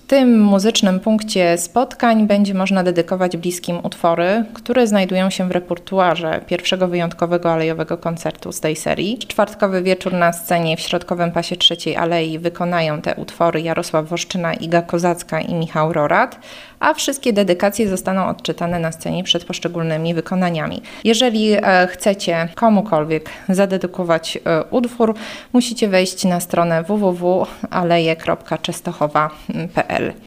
tym muzycznym punkcie spotkań będzie można dedykować bliskim utwory, które znajdują się w repertuarze pierwszego wyjątkowego alejowego koncertu z tej serii. Czwartkowy wieczór na scenie w środkowym pasie Trzeciej Alei wykonają te utwory Jarosław Woszczyna, Iga Kozacka i Michał Rorat, a wszystkie dedykacje zostaną odczytane na scenie przed poszczególnymi wykonaniami. Jeżeli chcecie komukolwiek zadedykować utwór, musicie wejść na stronę www.aleje.częstochowa.pl.